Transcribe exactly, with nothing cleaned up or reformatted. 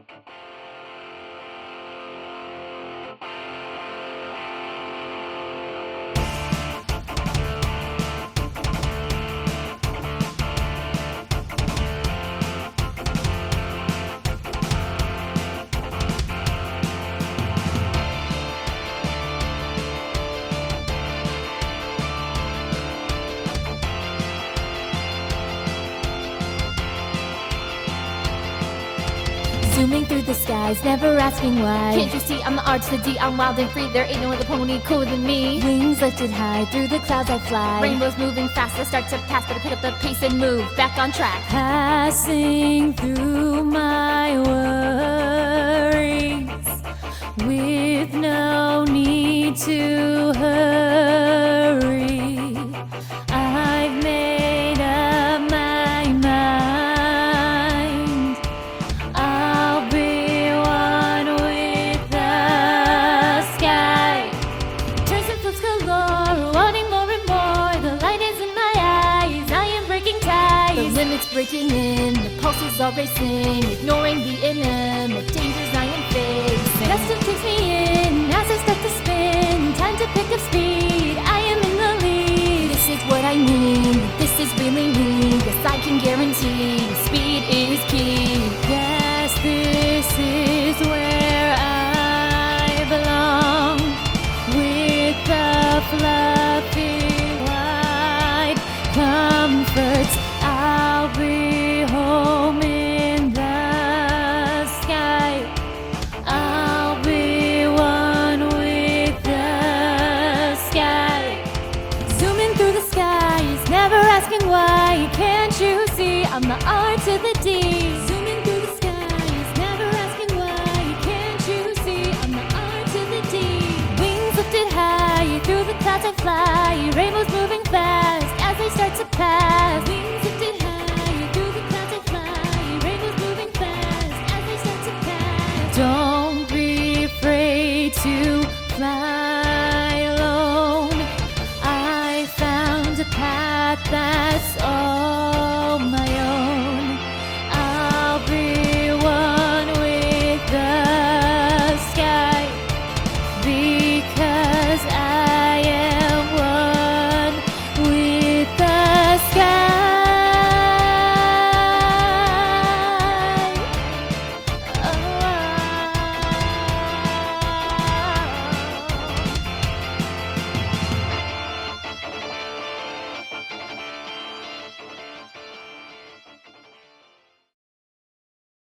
Zooming through the skies, never asking why. Can't you see I'm the R to the D, I'm wild and free. There ain't no other pony cooler than me. Wings lifted high, through the clouds I fly. Rainbows moving fast, I start to pass, but I pick up the pace and move back on track. Passing through my worries with no need to hurry. I've made up my mind. I'll be one with the sky. Turns and flips galore, wanting more and more. The light is in my eyes, I am breaking ties. The limits breaking in, the pulses are racing, ignoring the inanimate dangers I am facing. Custom takes me in as I start to spin. Time to pick up speed, I am in the lead. This is what I need, this is really me. Yes, I can guarantee, speed is key. Yes, this is where I belong. With the fluffy white comforts, I'll be home in the sky. I'll be one with the sky. Zooming through the skies, never asking why. Can't you see I'm the R to the D? Zooming through the skies, never asking why. Can't you see I'm the R to the D? Wings lifted high, through the clouds I fly. Rainbows moving